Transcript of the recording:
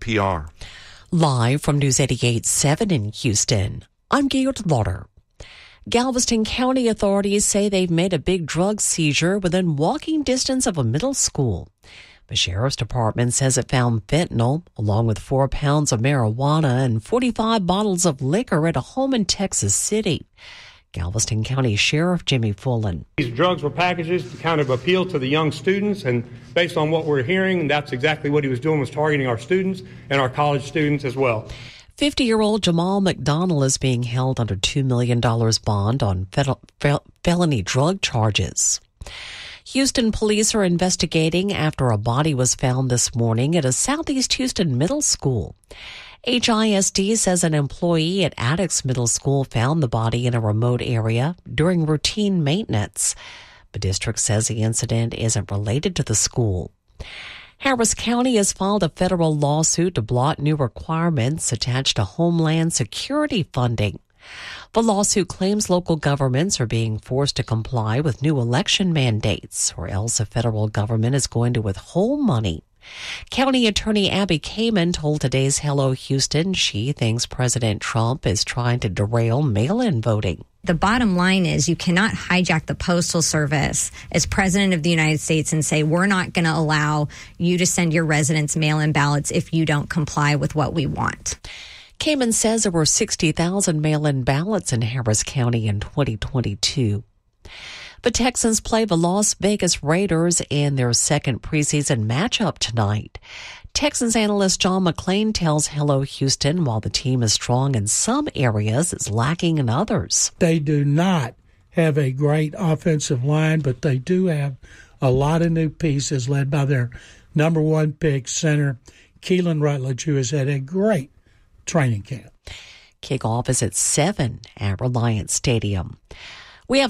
NPR. Live from News 88.7 in Houston, I'm Gail Lauder. Galveston County authorities say they've made a big drug seizure within walking distance of a middle school. The Sheriff's Department says it found fentanyl, along with 4 pounds of marijuana and 45 bottles of liquor at a home in Texas City. Galveston County Sheriff Jimmy Fullen. These drugs were packages to kind of appeal to the young students, and based on what we're hearing, that's exactly what he was doing, was targeting our students and our college students as well. 50-year-old Jamal McDonald is being held under $2 million bond on felony drug charges. Houston police are investigating after a body was found this morning at a Southeast Houston middle school. HISD says an employee at Attucks Middle School found the body in a remote area during routine maintenance. The district says the incident isn't related to the school. Harris County has filed a federal lawsuit to blot new requirements attached to Homeland Security funding. The lawsuit claims local governments are being forced to comply with new election mandates, or else the federal government is going to withhold money. County Attorney Abby Kamen told today's Hello Houston she thinks President Trump is trying to derail mail-in voting. The bottom line is you cannot hijack the Postal Service as President of the United States and say, we're not going to allow you to send your residents mail-in ballots if you don't comply with what we want. Kamen says there were 60,000 mail-in ballots in Harris County in 2022. The Texans play the Las Vegas Raiders in their second preseason matchup tonight. Texans analyst John McClain tells Hello Houston while the team is strong in some areas, it's lacking in others. They do not have a great offensive line, but they do have a lot of new pieces led by their number one pick center, Keelan Rutledge, who has had a great training camp. Kickoff is at 7 at Reliance Stadium.